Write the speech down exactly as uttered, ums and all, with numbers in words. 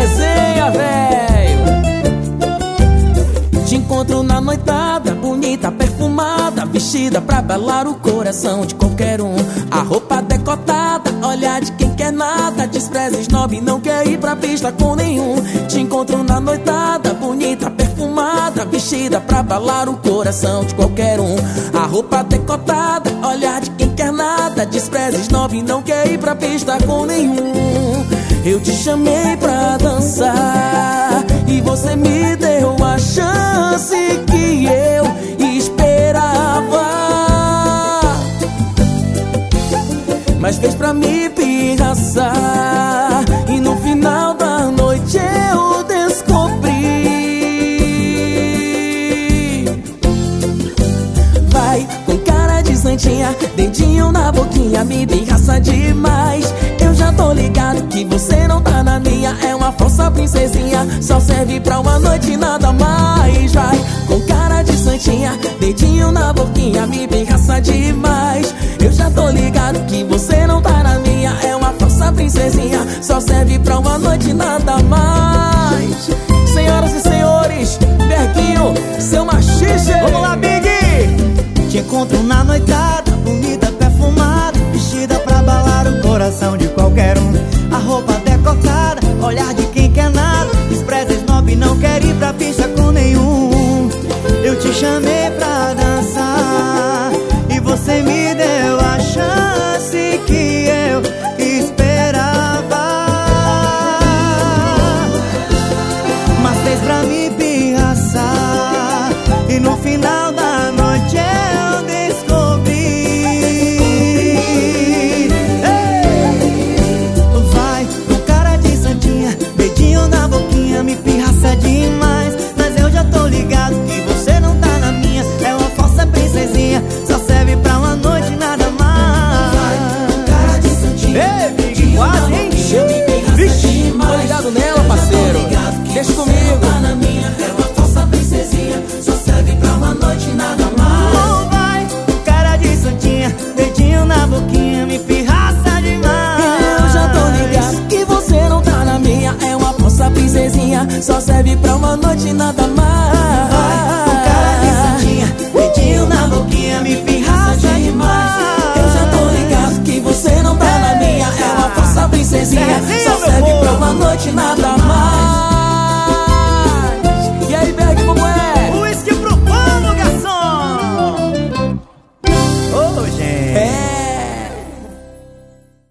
resenha, velho. Te encontro na noitada, bonita, perfumada, vestida pra abalar o coração de qualquer um. A roupa decotada, olhar de quem quer nada, despreza snob, não quer ir pra pista com nenhum. Te encontro na noitada, bonita, perfumada, vestida pra abalar o coração de qualquer um. A roupa decotada, olhar de quem quer nada, despreza snob, não quer ir pra pista com nenhum. Eu te chamei pra dançar e você me deu a chance que eu esperava, mas fez pra me pirraçar e no final da noite eu descobri. Vai com cara de santinha, dedinho na boquinha, me pirraça demais. Eu já tô ligado que você não tá na minha, é uma falsa princesinha, só serve pra uma noite e nada mais. Vai com cara de santinha, dedinho na boquinha, me pirraça demais. Eu já tô ligado que você não tá na minha, é uma falsa princesinha, só serve pra uma noite e nada mais. Senhoras e senhores, Berguinho, seu machixe. Vamos lá, Big! Te encontro na noitada, bonita, perfumada, vestida pra abalar o coração de qualquer um. A roupa decotada, olhar de quem quer nada, despreza snob, não quer ir pra pista com nenhum. Eu te chamei pra dançar e você me deu a chance que eu esperava, mas fez pra me pirraçar e no final da noite eu descobri. Vai com cara de santinha, dedinho na boquinha, me pirraça demais. Mas eu já tô ligado que você não tá na minha, é uma falsa princesinha, só serve pra uma noite e nada mais. Vai com cara de santinha, ei, Big, quase, hein? Vixe, tô ligado nela, parceiro. Deixa comigo. Tá na minha, é uma falsa princesinha, só serve pra uma noite e nada mais. Oh, vai com cara de santinha, dedinho na boquinha, me pirraça demais. Eu já tô ligado que você não tá na minha, é uma falsa princesinha, só serve pra uma noite e nada mais. Vai com cara de santinha, dedinho na boquinha, me pirraça demais. Eu já tô ligado que você não tá na minha, é uma falsa princesinha, só serve pra uma noite e nada mais.